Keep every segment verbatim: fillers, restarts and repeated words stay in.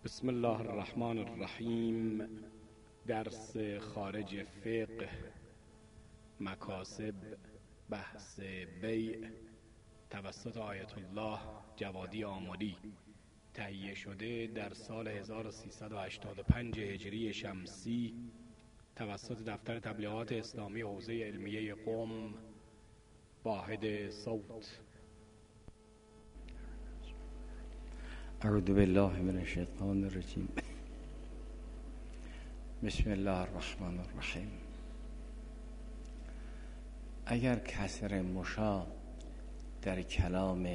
بسم الله الرحمن الرحیم. درس خارج فقه، مکاسب، بحث بیع توسط آیت الله جوادی آملی، تهیه شده در سال هزار و سیصد و هشتاد و پنج هجری شمسی توسط دفتر تبلیغات اسلامی حوزه علمیه قم، واحد صوت. اعوذ بالله من الشیطان الرجیم. بسم الله الرحمن الرحیم. اگر کسر مشا در کلام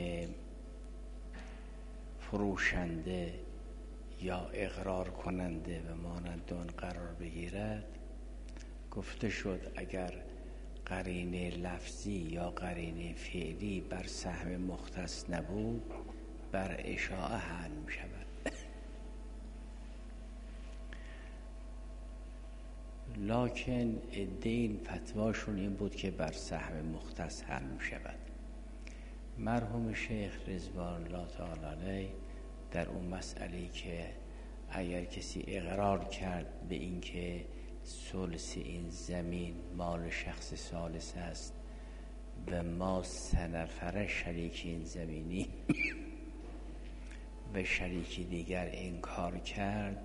فروشنده یا اقرار کننده و مانند آن قرار بگیرد، گفته شد اگر قرینه لفظی یا قرینه فعلی بر سهم مختص نبود، بر اشاعه حل می شود. لکن این فتواشون این بود که بر سهم مختص حل می شود. مرحوم شیخ رضوان الله تعالی علیه در اون مسئله که اگر کسی اقرار کرد به اینکه ثلث این زمین مال شخص ثالث است و ما سه نفر شریک این زمینی و شریکی دیگر انکار کرد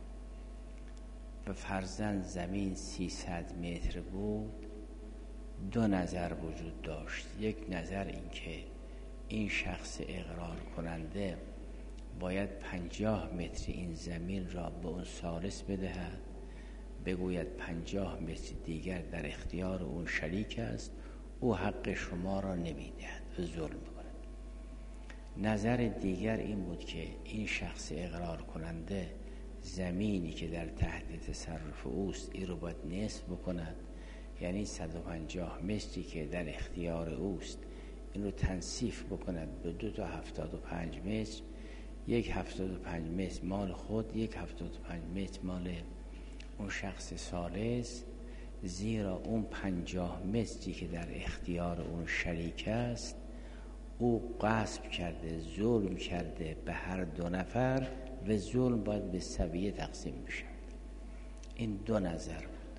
و فرضاً زمین سیصد متر بود، دو نظر وجود داشت. یک نظر این که این شخص اقرار کننده باید پنجاه متر این زمین را به اون ثالث بدهد، بگوید پنجاه متر دیگر در اختیار اون شریک است، او حق شما را نمیدهد و ظلم کند. نظر دیگر این بود که این شخص اقرار کننده زمینی که در تحت تصرف اوست این رو باید نصف بکند، یعنی صد و پنجاه متری که در اختیار اوست این رو تنصیف بکند به دو تا هفتاد و پنج متر، یک هفتاد و پنج متر مال خود، یک هفتاد و پنج متر مال اون شخص ثالث، زیرا اون پنجاه متری که در اختیار اون شریک است او غصب کرده، ظلم کرده به هر دو نفر و ظلم باید به سویه تقسیم بشه. این دو نظر بود.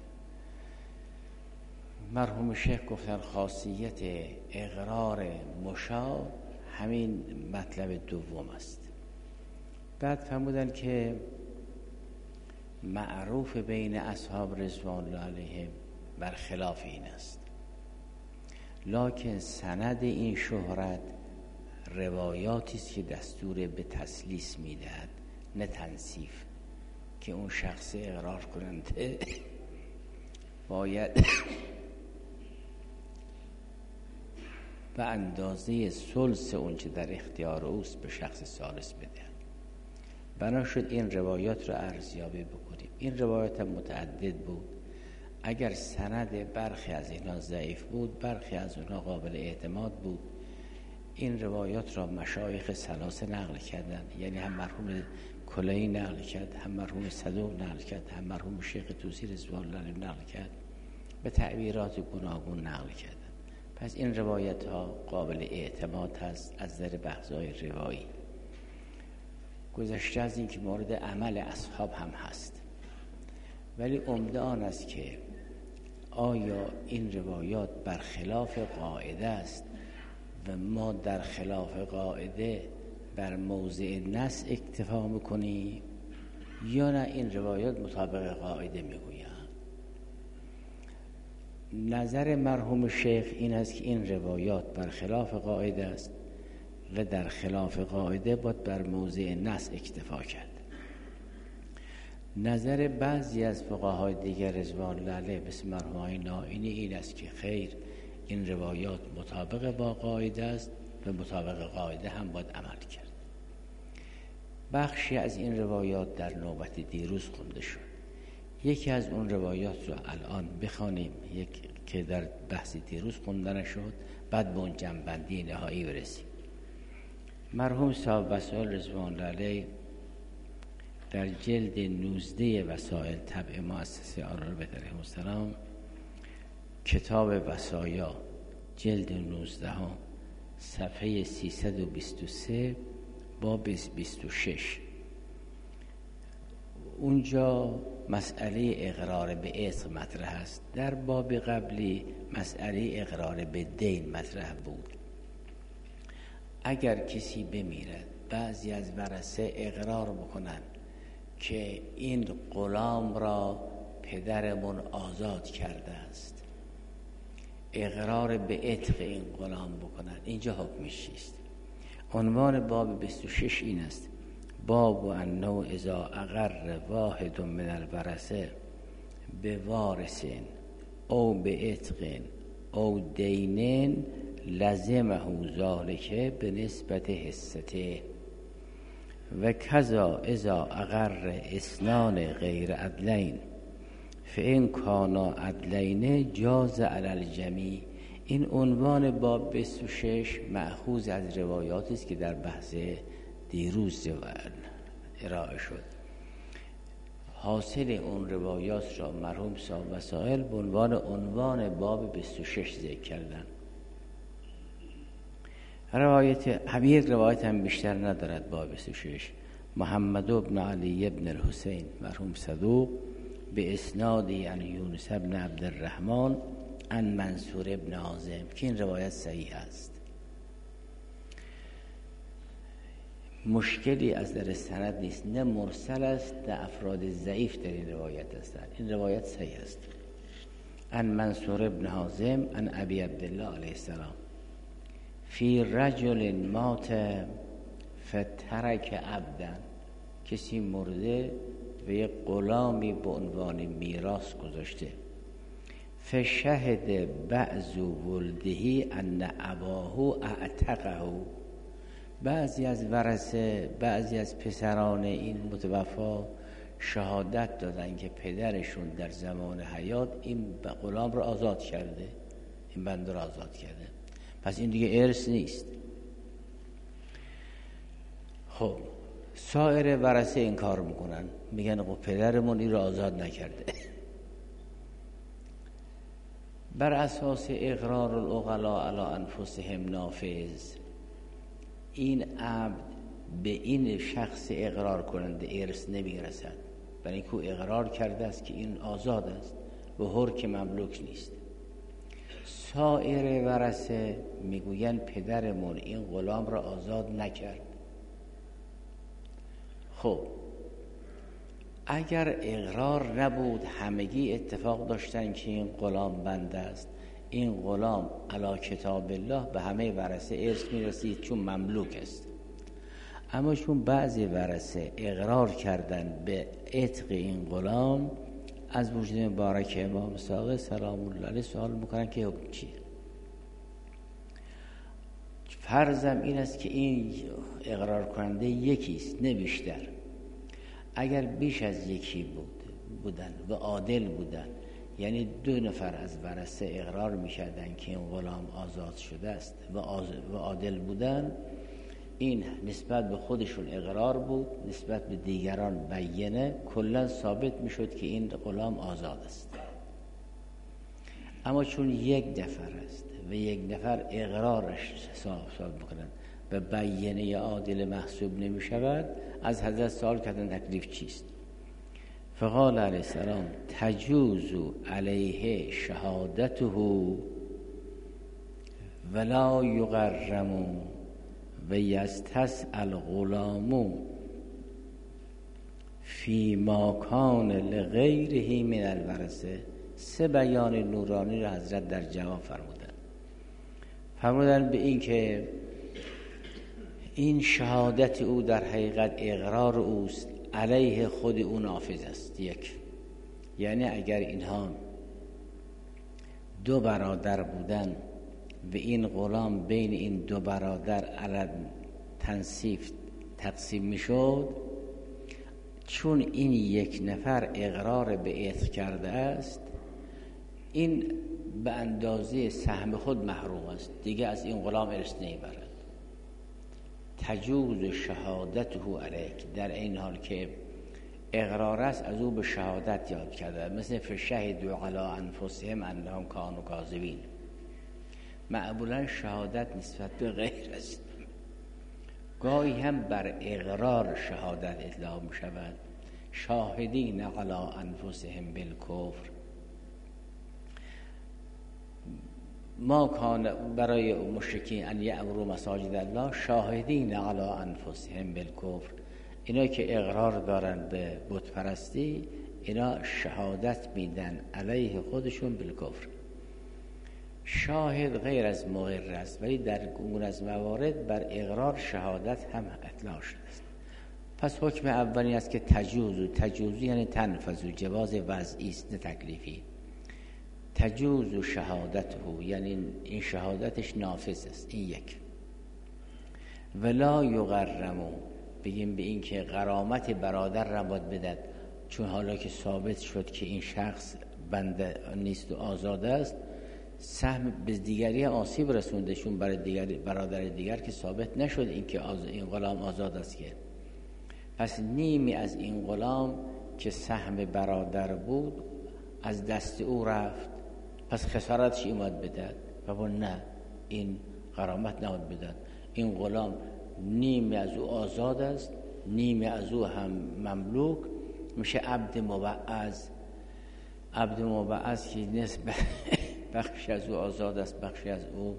مرحوم شیخ گفتن خاصیت اقرار مشا همین مطلب دوم است. بعد فرمودن که معروف بین اصحاب رضوان الله علیهم برخلاف این است، لکن سند این شهرت روایاتی است که دستور به تسلیس میدهد نه تنصیف، که اون شخص اقرار کننده باید به اندازه ثلث اون چه در اختیار اوست به شخص ثالث بدهد. بنا شد این روایات رو ارزیابی بکنیم. این روایات متعدد بود. اگر سند برخی از اینا ضعیف بود، برخی از اونها قابل اعتماد بود. این روایات را مشایخ ثلاثه نقل کردن، یعنی هم مرحوم کلینی نقل کرد، هم مرحوم صدوق نقل کرد، هم مرحوم شیخ طوسی رضوان الله علیه نقل کرد، به تعبیرات گوناگون نقل کردن. پس این روایت ها قابل اعتماد هست از نظر بحث‌های روایی. گذشته از این که مورد عمل اصحاب هم هست، ولی عمده آن است که آیا این روایات برخلاف قاعده است و ما در خلاف قاعده بر موضع نص اکتفا میکنیم یا نه این روایات مطابق قاعده میگویند. نظر مرحوم شیخ این است که این روایات برخلاف قاعده است و در خلاف قاعده باید بر موضع نص اکتفا کرد. نظر بعضی از فقهای دیگر رضوان الله علیهم مثل مرحوم نائینی این است که خیر، این روایات مطابق با قاعده است و مطابق قاعده هم باید عمل کرد. بخشی از این روایات در نوبت دیروز خونده شد. یکی از اون روایات رو الان بخوانیم، یک که در بحث دیروز خونده نشد، بعد به اون جنبندی نهایی برسیم. مرحوم صاحب وسائل رضوان الله علیه در جلد نوزده وسائل طبع مؤسسه آل‌البیت علیهم السلام، کتاب وصایا جلد نوزده ها صفحه سیصد و بیست و سه باب بیست و شش اونجا مسئله اقرار به عتق مطرح است. در باب قبلی مسئله اقرار به دین مطرح بود. اگر کسی بمیرد بعضی از ورثه اقرار بکنن که این غلام را پدرمون آزاد کرده است، اقرار به عتق این غلام بکنن، اینجا حکمش چیست؟ عنوان باب بیست و شش این است: باب انه اذا اقر واحد من الورثه به وارث او به عتق او دین لزمه ذلک به نسبت حصته و کذا اذا اقر اثنان غیر عدلین فان کانا عدلین جاز علی الجمیع. این عنوان باب بیست و شش مأخوذ از روایاتی است که در بحث دیروز ارائه شد. حاصل اون روایات را مرحوم صاحب وسائل به عنوان عنوان باب بیست و شش ذکر کردن. روایت همین روایت هم بیشتر ندارد. باب بیست و شش محمد بن علی بن الحسین مرحوم صدوق به اسنادی عن یونس بن عبد الرحمن عن منصور بن حازم که این روایت صحیح است. مشکلی از در سند نیست، نه مرسل است نه افراد ضعیف در این روایت هستند. این روایت صحیح است. عن منصور بن حازم عن ابی عبدالله علیه السلام فی رجل مات فترک عبدا، کسی مرده و یک غلامی به عنوان میراث گذاشته. فشهد بعض ولده ان اباه اعتقه، بعضی از ورثه بعضی از پسران این متوفا شهادت دادن که پدرشون در زمان حیات این غلام را آزاد کرده، این بنده را آزاد کرده، پس این دیگه ارث نیست. خب سایر ورثه این کار میکنن، میگن خب پدرمون این را آزاد نکرده. بر اساس اقرار العقلاء علی انفسهم نافذ، این عبد به این شخص اقرار کننده ارث نمیرسد، برای اینکه او اقرار کرده است که این آزاد است و حر که مملوک نیست. سایر ورثه میگوین پدرمون این غلام را آزاد نکرد. خب اگر اقرار نبود، همگی اتفاق داشتن که این غلام بنده است، این غلام علی کتاب الله به همه ورثه ارث میرسید چون مملوک است. اما چون بعضی ورثه اقرار کردن به عتق این غلام، از وجود مبارک امام صادق سلام الله علیه سوال میکنن که حکم چیه؟ فرضم این است که این اقرار کننده یکیست نه بیشتر. اگر بیش از یکی بود بودن و عادل بودن، یعنی دو نفر از ورثه اقرار می‌کردند که این غلام آزاد شده است و, و عادل بودن، این نسبت به خودشون اقرار بود، نسبت به دیگران بیانه، کلا ثابت میشد که این غلام آزاد است. اما چون یک نفر است و یک نفر اقرارش ثابت میکنن و بیانه عادل محسوب نمیشود، از حضرت سوال کردن تکلیف چیست؟ فقال علیه السلام تجوز علیه شهادته ولا یغرم و یستسأل غلام فی ما کان لغیره من الورثه. سه بیان نورانی را حضرت در جواب فرمودن. فرمودن به این که این شهادت او در حقیقت اقرار اوست، علیه خود او نافذ است. یک، یعنی اگر اینها دو برادر بودن و این غلام بین این دو برادر علی تنصیف تقسیم میشد، چون این یک نفر اقرار به عتق کرده است، این به اندازه سهم خود محروم است، دیگه از این غلام ارث نمیبرد. تجوز شهادته علیک، در این حال که اقرار است از او به شهادت یاد کرده، مثل فشهدوا علی انفسهم انهم کانوا کاذبین. معمولا شهادت نسبت به غیر است، گاهی هم بر اقرار شهادت اطلاق می شود، شاهدین علی انفسهم بالکفر. ما کان برای مشرکین ان یأمروا مساجد الله شاهدین علی انفسهم بالکفر. اینا که اقرار دارن به بت پرستی، اینا شهادت میدن علیه خودشون بالکفر. شاهد غیر از مقر است، ولی در گونه از موارد بر اقرار شهادت هم اطلاق شده است. پس حکم اولی است که تجوز. تجوز یعنی تنفذ، جواز وضعی است نه تکلیفی. تجوز شهادته یعنی این شهادتش نافذ است. این یک. ولا یغرمو، بگیم به این که غرامت برادر را باید بدد، چون حالا که ثابت شد که این شخص بنده نیست و آزاد است، سهم به دیگری آسیب رسونده، چون برای دیگر برادر دیگر که ثابت نشد این که آز... این غلام آزاد است. که پس نیمی از این غلام که سهم برادر بود از دست او رفت، پس خسارتش این باید بدد. و نه، این غرامت نباید بدد. این غلام نیمی از او آزاد است، نیمی از او هم مملوک، میشه عبد مبعض. عبد مبعض که نسبت بخشی از او آزاد است، بخشی از او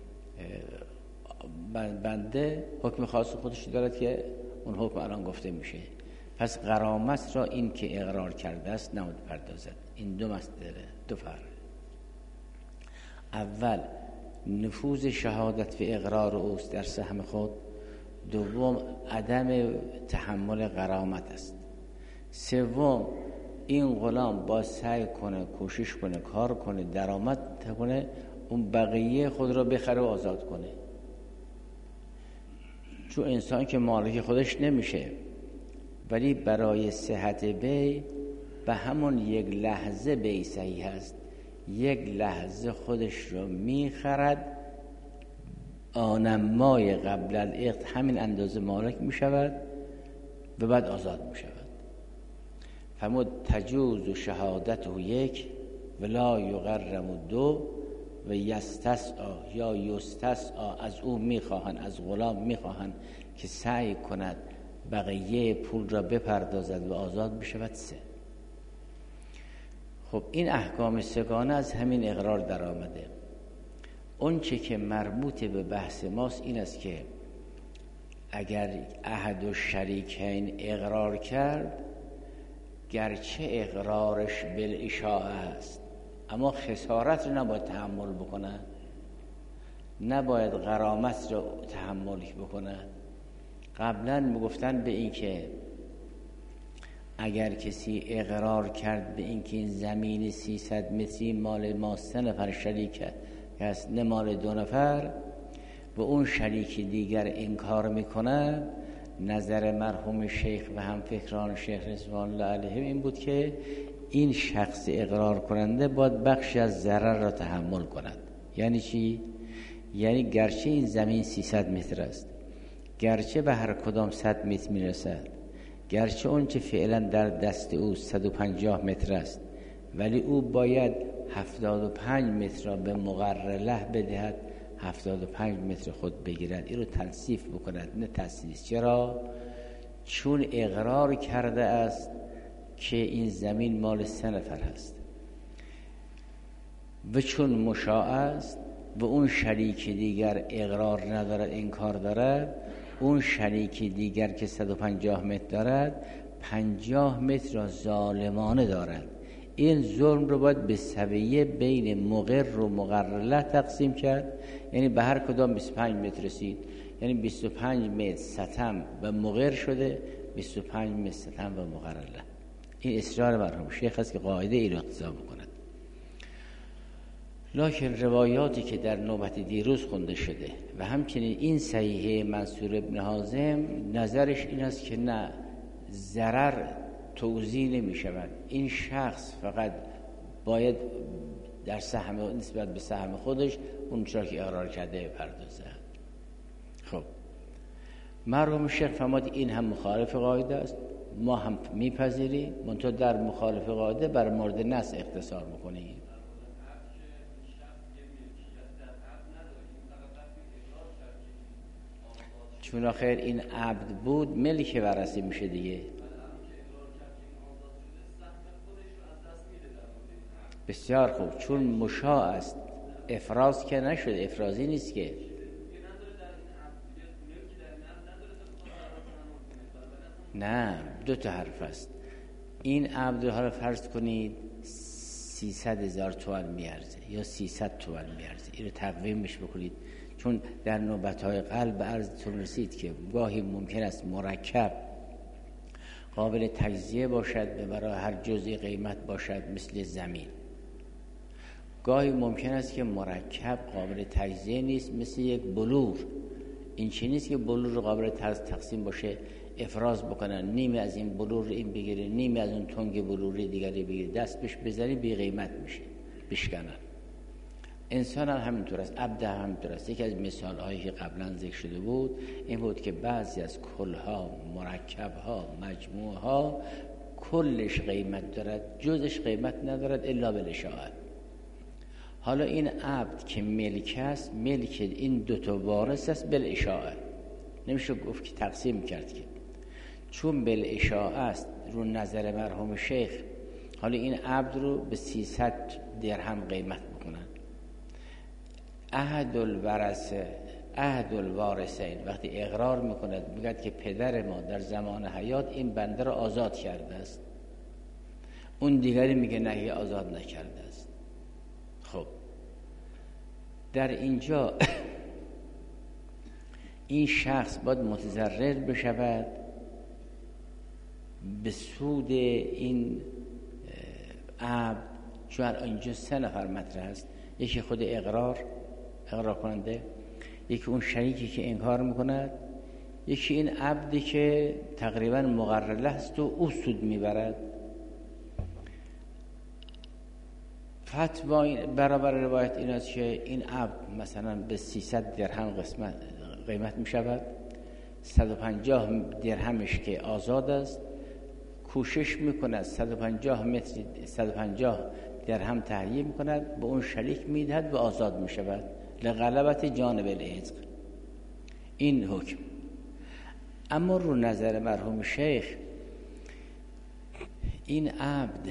بنده، حکم خاص خودش دارد که اون حکم الان گفته میشه. پس غرامت را این که اقرار کرده است نباید پردازد. این دو مسئله، دو فرق. اول نفوذ شهادت و اقرار اوست در سهم خود. دوم عدم تحمل غرامت است. سوم این غلام با سعی کنه، کوشش کنه، کار کنه، درآمد کنه، اون بقیه خود را بخره و آزاد کنه. چون انسان که مالک خودش نمیشه، ولی برای صحت بی به همون یک لحظه بی صحیح است. یک لحظه خودش را میخرد، آنمای قبل العقد همین اندازه مالک میشود و بعد آزاد میشود. فرمود تجوز و شهادت و یک ولا یغرم دو و یستسعا یا یستسعا، از او میخواهند، از غلام میخواهند که سعی کند بقیه پول را بپردازد و آزاد بشود. سه. خب این احکام سگانه از همین اقرار در آمده. اون چه که مربوط به بحث ماست این است که اگر احد و شریکین اقرار کرد، گرچه اقرارش بالاشاعه است، اما خسارت رو نباید تحمل بکنه، نباید غرامت رو تحمل بکنه. قبلا میگفتن به این که اگر کسی اقرار کرد به این که این زمین سیصد متری مال ما سه نفر شریک است، نه مال دو نفر، و اون شریک دیگر انکار میکنه، نظر مرحوم شیخ و هم فکران شیخ رضوان الله علیهم این بود که این شخص اقرار کننده باید بخشی از ضرر را تحمل کند. یعنی چی؟ یعنی گرچه این زمین سیصد متر است، گرچه به هر کدام صد متر میرسد، گرچه اون چه فعلا در دست او صد و پنجاه متر است، ولی او باید هفتاد و پنج متر را به مقرله بدهد، هفتاد و پنج متر خود بگیرد. این رو تنصیف بکند، نه تسلیس. چرا؟ چون اقرار کرده است که این زمین مال سه نفر هست و چون مشاع است و اون شریک دیگر اقرار ندارد، انکار دارد، اون شریک دیگر که صد و پنجاه متر دارد پنجاه متر را ظالمانه دارد. این ظلم رو باید به سویه بین مقر و مقرله تقسیم کرد. یعنی به هر کدام بیست و پنج متر رسید، یعنی بیست و پنج متر ستم و مقر شده، بیست و پنج متر ستم و مقرله. این اصرار مرحوم شیخ است که قاعده ای رو اقتضا بکند. لکن روایاتی که در نوبت دیروز خونده شده و همچنین این صحیحه منصور ابن حازم، نظرش این است که نه، ضرر توزیع نمی شود. این شخص فقط باید در سهم نسبت به سهم خودش اون چرا که اقرار کرده بپردازه. خب مرحوم شیخ فرمود این هم مخالف قاعده است، ما هم میپذیریم، منتها در مخالف قاعده بر مورد نص اختصار میکنیم. چون آخر این عبد بود ملک ورثه میشه دیگه. بسیار خوب، چون مشاع است افراز که نشده، افرازی نیست که. نه، دو تا حرف است. این عبد ها رو فرض کنید سیصد هزار تومان میارزه یا سیصد تومان میارزه، این رو تقویمش بکنید، چون در نوبت‌های قلب عرضتون رسید که گاهی ممکن است مرکب قابل تجزیه باشد به برای هر جزئی قیمت باشد مثل زمین، گاهی ممکن است که مرکب قابل تجزیه نیست مثل یک بلور. این چی نیست که بلور قابل تقسیم باشه افراز بکنن، نیمی از این بلور این بگیره، نیمی از اون تنگ بلوری دیگری بگیره، دست بهش بزنی بی قیمت میشه، بشکنن. انسان هم همینطور است، عبد هم همینطور است. یکی از مثال هایی که قبلا ذکر شده بود این بود که بعضی از کلها، مرکبها، مجموعها کلش قیمت دارد، جزش قیمت ندارد الا بالاشاعه. حالا این عبد که ملک است، ملک این دوتا وارث است بالاشاعه، نمیشه گفت که تقسیم کرد، که چون بالاشاعه است رو نظر مرحوم شیخ. حالا این عبد رو به سیصد درهم قیمت بکنن. احد الورثه احد الوارثین وقتی اقرار میکند میگه که پدر ما در زمان حیات این بنده را آزاد کرده است، اون دیگری میگه نه آزاد نکرده است. خب در اینجا این شخص باید متضرر بشود به سود این عبد، چون اینجا سه نفر مطرح است، یکی خود اقرار اقرار کننده، یکی اون شریکی که انکار میکند، یکی این عبدی که تقریبا مقرره است و او سود میبرد. فتوا برابر روایت این است که این عبد مثلا به سیصد درهم قسمت قیمت میشود، صد و پنجاه درهمش که آزاد است، کوشش میکند صد و پنجاه متر صد و پنجاه درهم تهیه میکند، به اون شریک میدهد و آزاد میشود لغلبت جانب العتق. این حکم. اما رو نظر مرحوم شیخ این عبد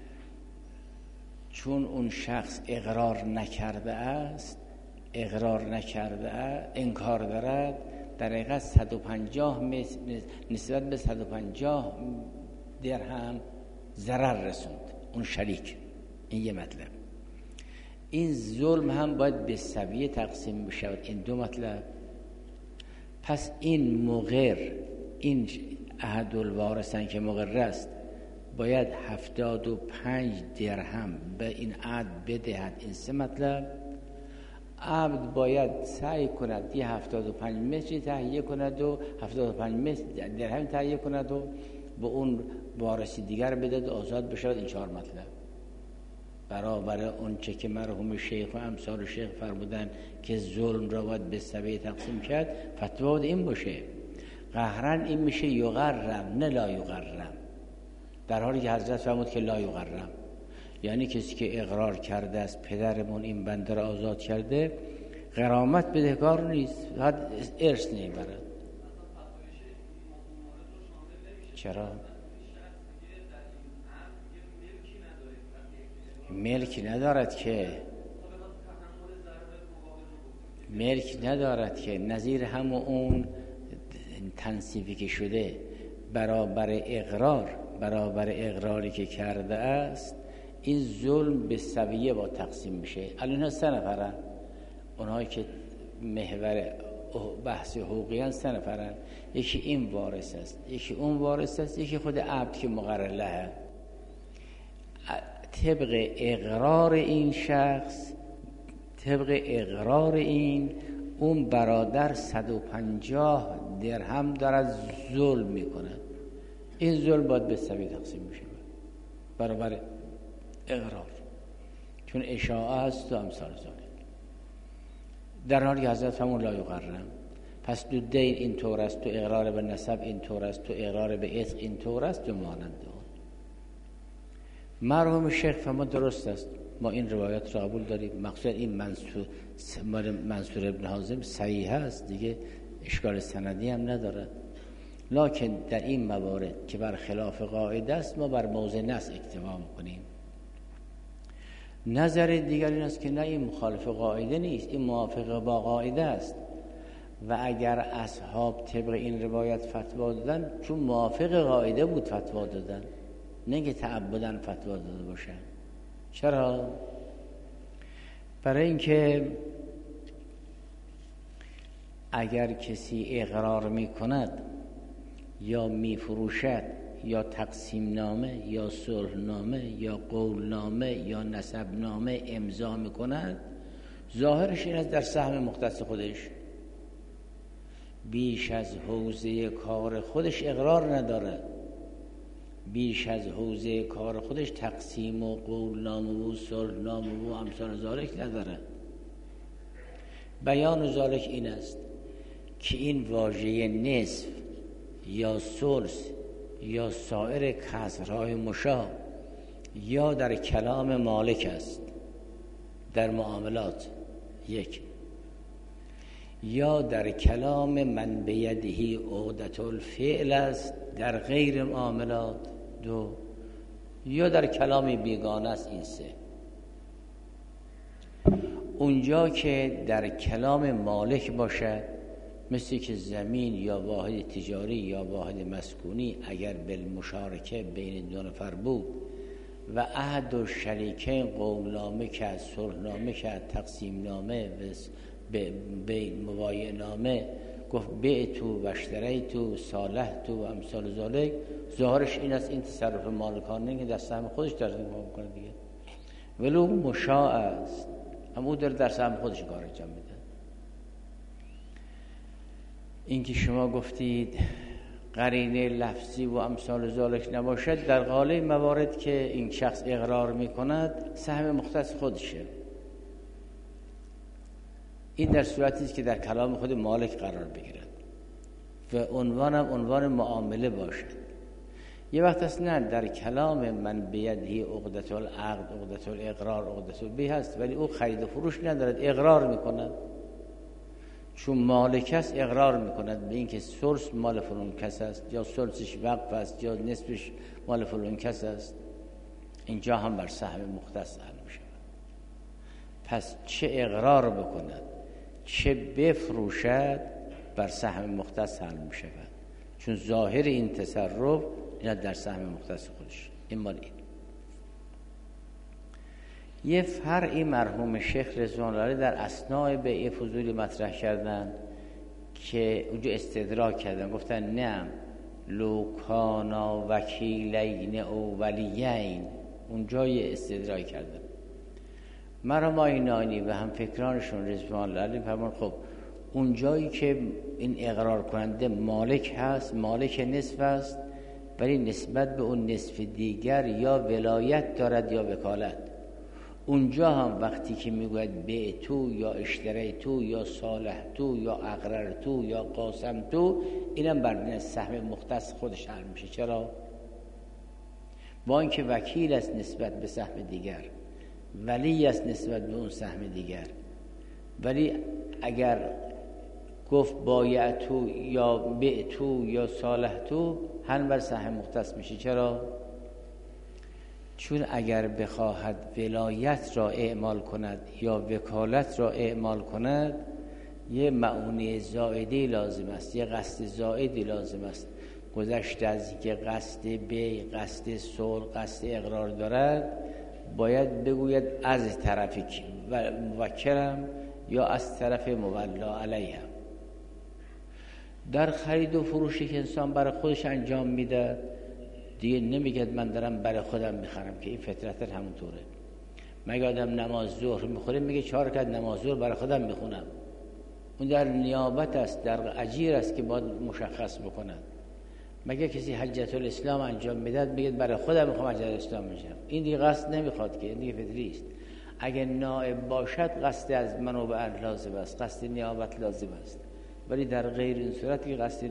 چون اون شخص اقرار نکرده است، اقرار نکرده است، انکار دارد، در حقیقت صد و پنجاه نسبت به صد و پنجاه درهم ضرر رسوند اون شریک. این یه مطلب. این ظلم هم باید به سویه تقسیم بشود. این دو مطلب. پس این مقر، این احد الوارثین که مقر است، باید هفتاد و پنج درهم به این عبد بدهد. این سه مطلب. عبد باید سعی کند یه هفتاد و پنج متری تهیه کند و هفتاد و پنج متر درهم تهیه کند و به اون وارثی دیگر بدهد و آزاد بشود. این چهار مطلب برابر اون چه که مرحوم شیخ و امثال شیخ فرمودن که ظلم را باید به سویه تقسیم کرد. فتوا این باشه قهرن این میشه یغرم نه لا یغرم، در حالی که حضرت فرمود که لا یغرم، یعنی کسی که اقرار کرده است پدرمون این بنده را آزاد کرده، غرامت بدهکار نیست، حد ارث نمیبرد. چرا؟ ملک ندارد که ملک ندارد که نظیر همون اون تنصیفی که شده برابر اقرار، برابر اقراری که کرده است، این ظلم به سویه با تقسیم میشه. الان سه نفرن، اونهایی که محور بحث حقوقی هستن سه نفرن، یکی این وارث است، یکی اون وارث است، یکی خود عبد که مقرر له. طبق اقرار این شخص، طبق اقرار این اون برادر صد و پنجاه درهم دارد ظلم میکنه. این ظلم باید به سویه تقسیم میشه برابر اقرار، چون اشاعه است و امثال ذالک. در حالی که حضرت همون لا یغرم. پس دو دین این طور است، تو اقرار به نسب این طور است، تو اقرار به عتق این طور است و مانند اون. مرحوم شیخ فرمود درست است، ما این روایت را قبول داریم، مقصود این منصور منصور ابن حازم صحیح است دیگه، اشکال سندی هم ندارد. لکن در این موارد که بر خلاف قاعده است ما بر موضع نص اکتفا میکنیم. نظر دیگر این است که نه، این مخالف قاعده نیست، این موافق با قاعده است. و اگر اصحاب طبق این روایت فتوا دادن چون موافق قاعده بود فتوا دادن، نه که تعبداً فتوا داده باشن. چرا؟ برای اینکه اگر کسی اقرار می کند یا می فروشد یا تقسیم نامه یا صلح نامه یا قول نامه یا نسب نامه امضا می کند، ظاهرش این است در سهم مختص خودش بیش از حوزه کار خودش اقرار نداره، بیش از حوزه کار خودش تقسیم و قول نامه و صلح نامه و امثال ذالک نداره. بیان ذالک این است که این واژه نصف یا ثلث یا سایر کسرهای مشابه یا در کلام مالک است در معاملات یک، یا در کلام من بیدهی عقدة الفعل است در غیر معاملات دو، یا در کلام بیگانه است این سه. اونجا که در کلام مالک باشد مثل که زمین یا واحد تجاری یا واحد مسکونی اگر بالمشارکه بین دو نفر بود و عهد و شریکین قولنامه کرد، صلحنامه کرد، تقسیم نامه به مبایع نامه گفت بعتو و اشتریتو صالحتو و امثال ذالک، ظاهرش این است این تصرف مالکانه که در سهم خودش در این کار میکنه دیگه، ولو مشاع است اما او در در سهم خودش کار انجام میده. این که شما گفتید قرینه لفظی و امثال ذالک نباشد، در غالب موارد که این شخص اقرار میکند سهم مختص خودشه. این در صورتی است که در کلام خود مالک قرار بگیرد و عنوانم عنوان معامله باشد. یه وقت است نه، در کلام من بیدهی عقدة العقد، عقدة الاقرار، عقدة البیع هست ولی او خرید و فروش ندارد، اقرار میکند چون مالک است، اقرار میکند به اینکه ثلث مال فلان کس است یا ثلثش وقف است یا نصفش مال فلان کس است. اینجا هم بر سهم مختص حل میشه. پس چه اقرار بکند چه بفروشد بر سهم مختص حل میشه، چون ظاهر این تصرف این در سهم مختص خودش. این مال این یه فرعی مرحوم شیخ رضوان الله در اثناء بیع فضولی مطرح کردن که اونجا استدراک کردن، گفتن نه لو کانا وکیلین او ولیین، اونجا یه استدراک کردن. مرحوم آینانی و هم فکرانشون رضوان الله علیهم فرمون خب اون جایی که این اقرار کننده مالک هست، مالک نصف است ولی نسبت به اون نصف دیگر یا ولایت دارد یا وکالت، اونجا هم وقتی که میگوید بعتو یا اشتریتو یا صالحتو یا اقررتو یا قاسمتو، اینم بر سهم مختص خودش حل میشه. چرا؟ با اینکه وکیل است نسبت به سهم دیگر، ولی است نسبت به اون سهم دیگر، ولی اگر گفت بایعتو یا بعتو یا صالحتو هم بر سهم مختص میشه. چرا؟ چون اگر بخواهد ولایت را اعمال کند یا وکالت را اعمال کند یه معونه زائدی لازم است، یه قصد زائدی لازم است. گذشته از اینکه قصد بیع، قصد صلح، قصد اقرار دارد باید بگوید از طرف موکلم یا از طرف مولا علیهم. در خرید و فروشی که انسان برای خودش انجام میده دیگه نمیگه من دارم برای خودم میخرم، که این فطرت همونطوره. مگه آدم نماز ظهر میخوره میگه چهار رکعت نماز ظهر برای خودم میخونم، اون در نیابت است، در اجیر است که باید مشخص بکند. مگه کسی حجت الاسلام انجام میداد میگه برای خودم میخوام حجت الاسلام انجام، این دیگه قصد نمیخواد که، این دیگه فطری است. اگه نائب باشد قصد از منو به ان لازم است، قصد نیابت لازم است، ولی در غیر این صورت که قصد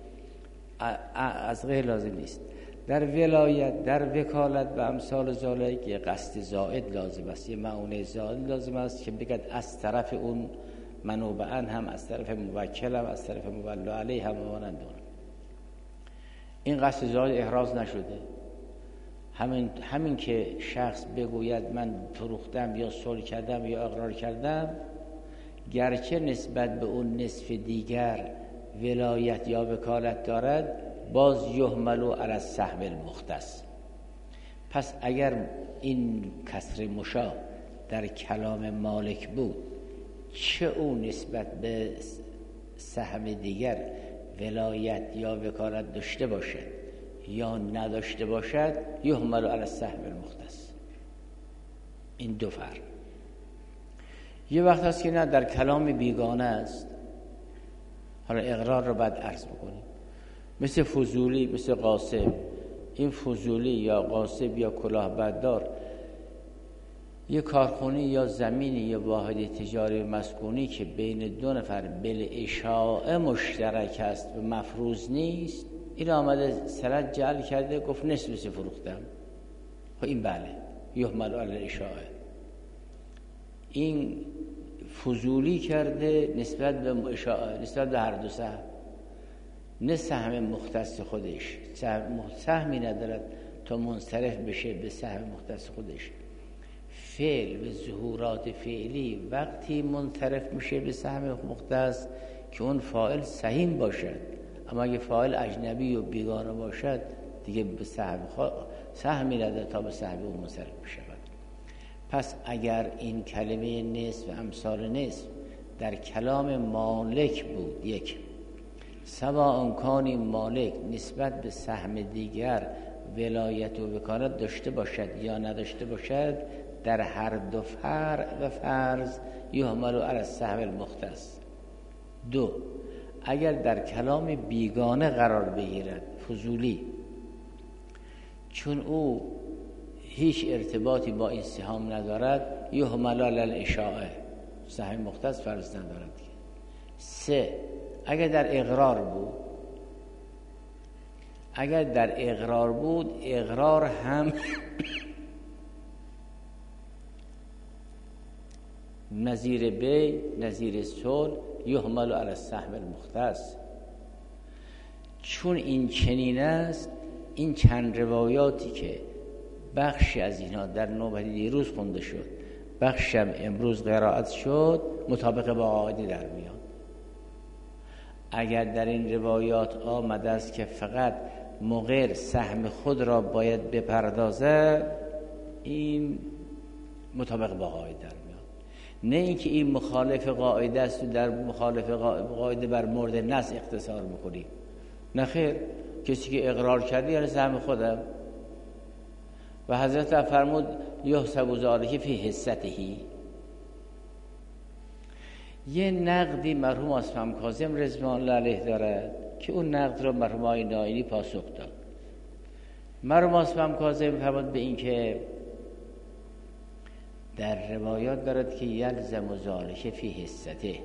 از غیر لازم نیست. در ولایت، در وکالت و امثال ذالک یه قصد زائد لازم است، یه معونه زائد لازم است که بگد از طرف اون منوبعن هم، از طرف موکل هم، از طرف مولا علیه هم مانند اون. این قصد زائد احراز نشده. همین, همین که شخص بگوید من فروختم یا صلح کردم یا اقرار کردم، گرچه نسبت به اون نصف دیگر ولایت یا وکالت دارد، باز یحمل علی السهم المختص. پس اگر این کسر مشا در کلام مالک بود، چه او نسبت به سهم دیگر ولایت یا وکالت داشته باشد یا نداشته باشد، یحمل علی السهم المختص. این دو فرق. یه وقت هست که نه، در کلام بیگانه است. حالا اقرار رو بعد عرض بکنیم. مثل فضولی، مثل قاسم. این فضولی یا قاسم یا کلاهبردار یه کارخونه یا زمینی یا واحد تجاری مسکونی که بین دو نفر بالاشاعه مشترک است و مفروض نیست، این آمده سند جعل کرده گفت نصف نصف فروختم. این بله یحمل علی الاشاعه. این فضولی کرده نسبت به اشاعه، نسبت به هر دو سهم، نه سهم مختص خودش، سهمی ندارد تا منصرف بشه به سهم مختص خودش. فعل و ظهورات فعلی وقتی منصرف میشه به سهم مختص که اون فاعل سهیم باشد، اما اگه فاعل اجنبی و بیگانه باشد دیگه به سهم سهمی نداره تا به سهم اون منصرف بشه. پس اگر این کلمه نصف و امثال نصف در کلام مالک بود، یک سواء کان مالک نسبت به سهم دیگر ولایت و وکالت داشته باشد یا نداشته باشد، در هر دو فرع و فرض یحمل علی السهم المختص. دو، اگر در کلام بیگانه قرار بگیرد، فضولی، چون او هیچ ارتباطی با این سهام ندارد، یحمل علی الاشاعه، سهم مختص فرض ندارد. سه، اگر در اقرار بود، اگر در اقرار بود، اقرار هم نظیر بی، نظیر صلح، یحمل علی السهم المختص. چون این چنین است، این چند روایاتی که بخشی از اینها در نوبت دیروز خونده شد، بخشم امروز قرائت شد، مطابق با قاعده در میاد. اگر در این روایات آمده است که فقط مقر سهم خود را باید بپردازد، این مطابق با قاعده در میاد. نه اینکه این مخالف قاعده است و در مخالف قاعده بر مورد نص اختصار بکنیم. نه خیر، کسی که اقرار کرده یعنی سهم خودم. و حضرت فرمود یحسب ذلک فی حصته. یه نقدی مرحوم اصفهان کاظم رضوان الله علیه دارد که اون نقد رو مرحوم آقای نائینی پاسخ داد. مرحوم اصفهان کاظم فرمود به این که در روایات دارد که یلزم ذلک فی حصته،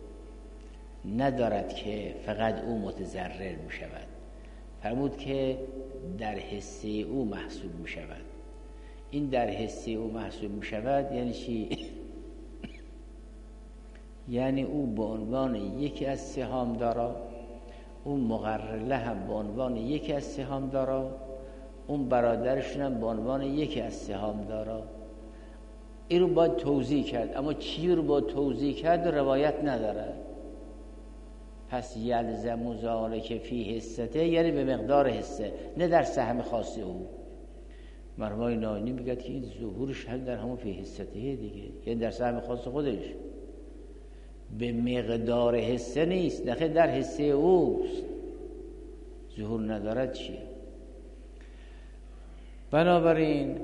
ندارد که فقط او متضرر می شود. فرمود که در حصه او محسوب می شود. این در حصه او محسوب می شود یعنی چی؟ یعنی او به عنوان یکی از سهام دارا، اون مقرله هم به عنوان یکی از سهام دارا، اون برادرشون هم به عنوان یکی از سهام دارا. این رو باید توضیح کرد، اما چی رو باید توضیح کرد روایت نداره. پس یلزم ذلک فی حصته یعنی به مقدار حصه، نه در سهم خاص او. مرحوم نائینی میگه که این ظهورش هم در همون فی حصته دیگه، یعنی در سهم خاص خودش، به مقدار حصه نیست، نه در حصه اوست. ظهور ندارد چیه؟ بنابراین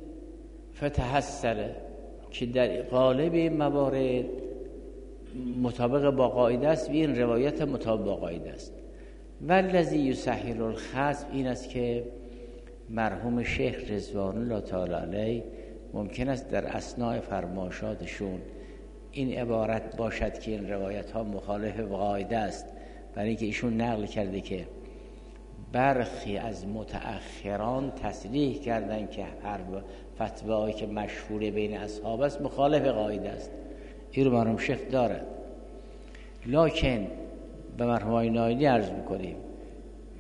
فتحصل که در قالب موارد مطابق با قاعده است و این روایت مطابق با قاعده است. والذی یسهل الخصم این است که مرحوم شیخ رضوان الله تعالی علیه ممکن است در اثناء فرمایشاتشون این عبارت باشد که این روایت ها مخالف با قاعده است، برای اینکه ایشون نقل کرده که برخی از متأخران تصریح کردن که هر فتوایی که مشهور بین اصحاب است مخالف قاعده است. این رو مرحوم شیخ دارد. لکن به مرحوم نائینی عرض میکنیم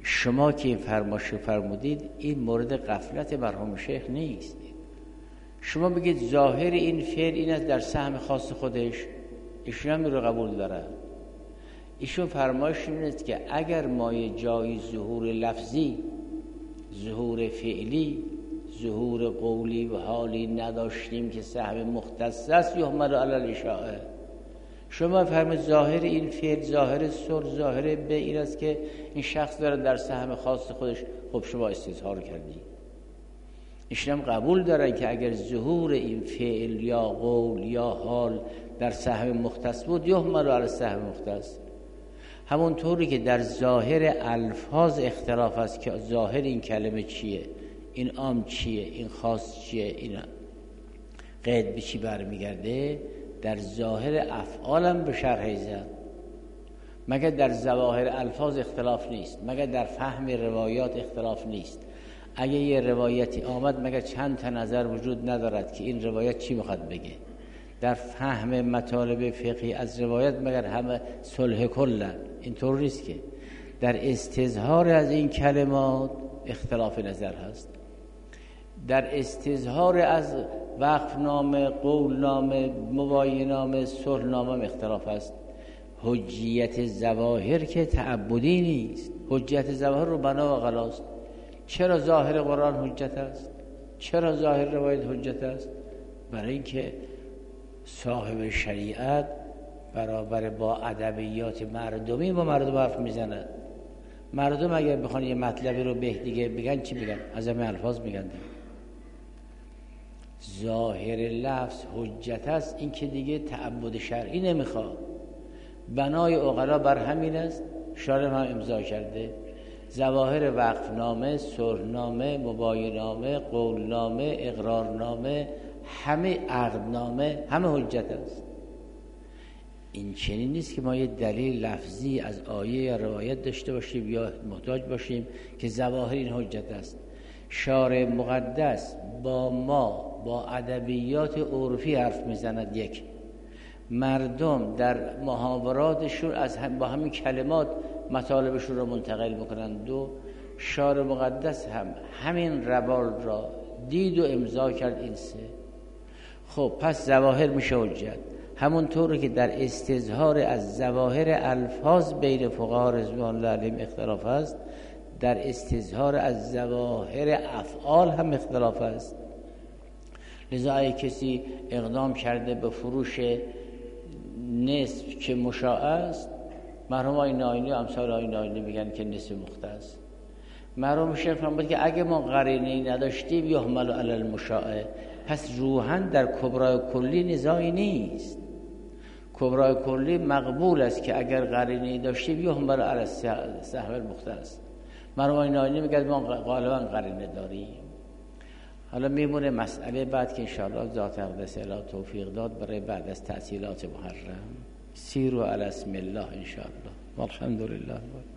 شما که این فرمایش فرمودید این مورد غفلت مرحوم شیخ نیست. شما بگید ظاهر این فعل این است در سهم خاص خودش، ایشون هم رو قبول داره. ایشون فرمایش این است که اگر ما یه جایی ظهور لفظی، ظهور فعلی، ظهور قولی و حالی نداشتیم که سهم مختص است یحمل علی الاشاعه. شما فرمایید ظاهر این فعل، ظاهر صلح، ظاهر به این است که این شخص داره در سهم خاص خودش. خب شما استظهار کردی. ایشون هم قبول دارن که اگر ظهور این فعل یا قول یا حال در سهم مختص بود یحمل علی سهم مختص. همون طوری که در ظاهر الفاظ اختلاف است که ظاهر این کلمه چیه، این عام چیه، این خاص چیه، این قید به چی برمیگرده، در ظاهر افعال هم به شرح زد. مگر در ظواهر الفاظ اختلاف نیست؟ مگر در فهم روایات اختلاف نیست؟ اگه یه روایتی آمد مگر چند تا نظر وجود ندارد که این روایت چی میخواد بگه؟ در فهم مطالب فقهی از روایت مگر همه صلح کلن؟ اینطور نیست که در استظهار از این کلمات اختلاف نظر هست. در استظهار از وقفنامه، قولنامه، مباینامه، صلحنامه اختلاف هست. حجیت ظواهر که تعبدی نیست، حجیت ظواهر رو بنا و غلاست. چرا ظاهر قرآن حجت است؟ چرا ظاهر روایت حجت است؟ برای اینکه صاحب شریعت برابر با ادبیات مردمی با مردم حرف میزند. مردم اگر بخوان یه مطلبی رو به دیگه بگن چی بگن؟ از همه الفاظ میگن. ظاهر لفظ حجت است، این که دیگه تعبد شرعی نمیخواد. بنای عقلا بر همین است. شارع هم امضا کرده. ظواهر وقفنامه، صلحنامه، مباینامه، قولنامه، اقرارنامه، همه عقدنامه، همه حجت است. این چنین نیست که ما یه دلیل لفظی از آیه یا روایت داشته باشیم یا محتاج باشیم که ظواهر این حجت است. شارع مقدس با ما با ادبیات عرفی حرف میزند. یک، مردم در محاوراتشون از هم با همین کلمات مطالبشون رو منتقل میکنند. دو، شارع مقدس هم همین روال را دید و امضا کرد. این سه. خب پس ظواهر میشه حجت. همونطور که در استظهار از ظواهر الفاظ بین فقها رضوان الله علیهم اختلاف است، در استظهار از ظواهر افعال هم اختلاف است. لذا اگه کسی اقدام کرده به فروش نصف که مشاع است، مرحوم آقای ناینی و امثال آقای ناینی میگن که نصف مختص. مرحوم شیخ فرمود که اگه ما قرینه‌ای نداشتیم یحمل علی المشاع، پس روحاً در کبرای کلی نزاعی نیست. کبرای کلی مقبول است که اگر قرینه‌ای داشتیم یحمل علی سهم المختص. مرحوم آقای ناینی میگه ما غالبا قرینه داریم. حالا میمونه مسئله بعد که انشاءالله ذات اقدس الی توفیق داد برای بعد از تعطیلات محرم. سیروا علی اسم الله انشاءالله والحمد لله.